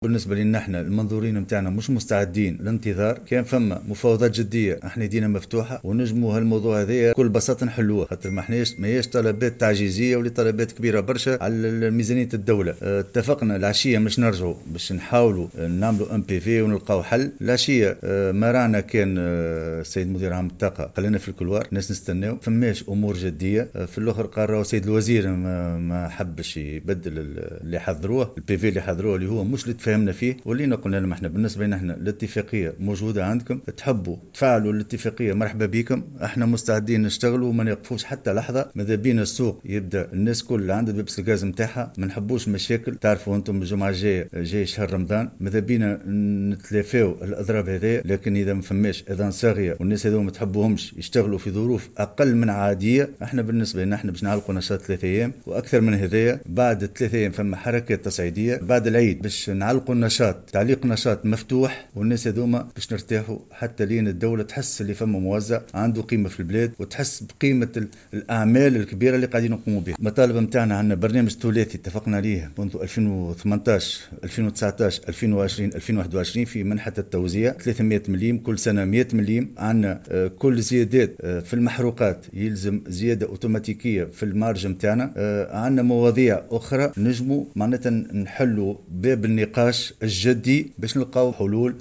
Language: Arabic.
بالنسبة لنا احنا المنظورين متاعنا مش مستعدين للانتظار. كان فما مفاوضات جدية احنا يدينا مفتوحة ونجموا هالموضوع هذايا بكل بساطة نحلوه، خاطر ما هيش طلبات تعجيزية ولا طلبات كبيرة برشا على ميزانية الدولة. اتفقنا العشية مش نرجعوا باش نحاولوا نعملوا ام بي في ونلقاو حل. العشية ما رانا كان السيد مدير عام الطاقة خلينا في الكلوار الناس نستناو، فماش امور جدية. في الاخر قرروا السيد الوزير ما حبش يبدل اللي حضروه البي في اللي حضروه اللي هو مش اللي تفاهمنا فيه. ولينا قلنا لهم احنا بالنسبه لنا احنا الاتفاقيه موجوده عندكم، تحبوا تفعلوا الاتفاقيه مرحبا بكم، احنا مستعدين نشتغلوا وما نوقفوش حتى لحظه. ماذا بينا السوق يبدا الناس كل عندها بيبس الغاز نتاعها، ما نحبوش مشاكل. تعرفوا انتم الجمعه الجايه جاي شهر رمضان، ماذا بينا نتلافاو الاضراب هذه. لكن اذا ما فماش اذان صاغيه والناس هذو ما تحبوهمش يشتغلوا في ظروف اقل من عاديه، احنا بالنسبه لنا احنا باش نعلقوا نشاط 3 ايام واكثر من هذايا. بعد 3 ايام فما حركات تصعيديه بعد العيد باش نعلقوا النشاط، تعليق نشاط مفتوح، والناس هذوما باش نرتاحوا حتى لين الدوله تحس اللي فما موزع عنده قيمه في البلاد وتحس بقيمه الاعمال الكبيره اللي قاعدين نقوموا بها. المطالب نتاعنا عندنا برنامج ثلاثي اتفقنا عليه منذ 2018 2019 2020 2021 في منحه التوزيع 300 مليم كل سنه 100 مليم. عندنا كل زيادات في المحروقات يلزم زياده اوتوماتيكيه في المارج نتاعنا. عندنا مواضيع اخرى نجموا معناتها نحلوا باب النقاش الجدي باش نلقاو حلول.